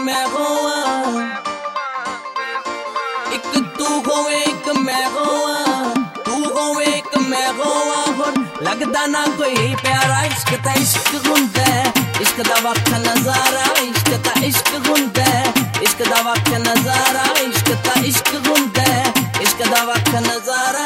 मैं होवां, एक तू होवे एक मैं होवां, तू होवे एक मैं होवां। हुण लगदा ना कोई प्यारा, इश्क ता इश्क हुंदा है, इश्क दा वख नजारा, इश्क ता इश्क हुंदा है, इश्क दा वख नजारा, इश्क ता इश्क हुंदा है, इश्क दा वख नजारा।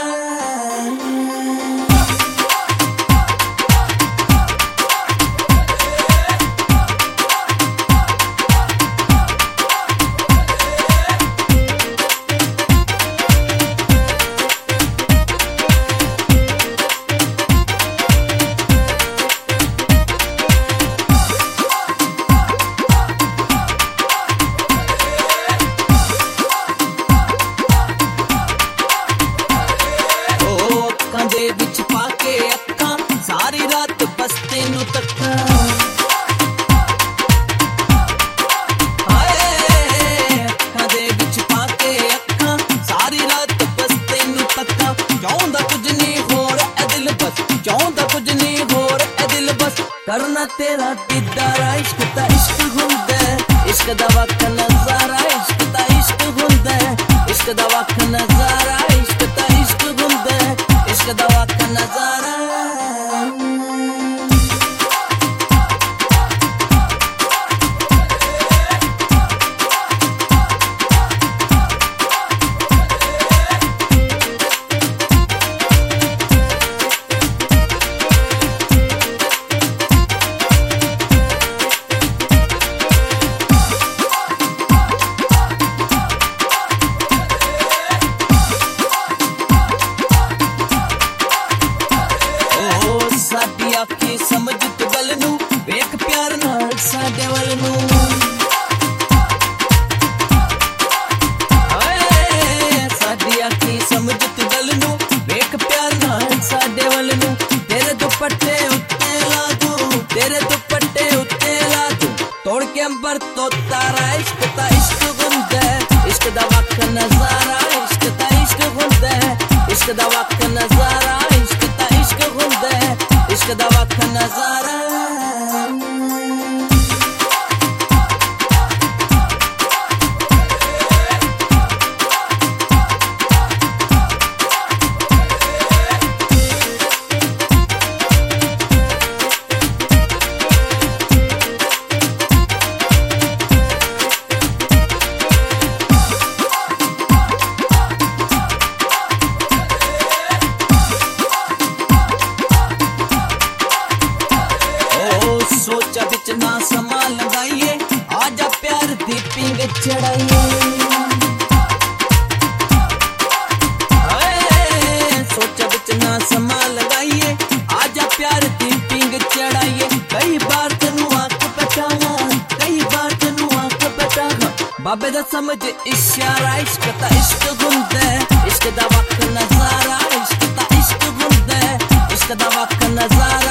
विच पाके अक्खां सारी रात बस तेनू तक्कां, अक्खां दे विच पाके अक्खां सारी रात बस तेनू तक्कां। चाहुंदा कुछ नहीं होर ए दिल बस, चाहुंदा कुछ नहीं होर ए दिल बस, करना तेरा दीदारा। इश्क ता इश्क हुंदा है, इश्क दा वख नजारा, इश्क ता इश्क हुंदा है, इश्क दा वख नजारा, इश्क ता इश्क हुंदा है, इश्क दा वख नजारा। साडी आखी समझ ते गल नू वेख प्यार नाल साडे वल नू, साडी आखी समझ ते गल नू वेख प्यार नाल साडे वल नू। तेरे दुपट्टे उत्ते ला दूं, तेरे दुपट्टे उत्ते ला दूं, तोड़ के अंबर तो तारा। इश्क ता इश्क हुंदा है, इश्क दा वख नजारा, इश्क ता इश्क हुंदा है, इश्क दा वख नजारा, इश्क ता इश्क हुंदा है, इश्क दा वख नजारा। सोचा बिच ना समा लगाइए, आजा प्यार दी पिंग चढ़ाइए, सोचा बिच ना समा लगाइए, आजा प्यार दी पिंग चढ़ाइए। कई बार तेनू आंख पटावा, कई बार तेनू आंख पटावा, बाबे दा समझ इशारा। इश्क ता इश्क हुंदा है, इश्क दा वख नजारा, इश्क ता इश्क हुंदा है, इश्क दा वख नजारा।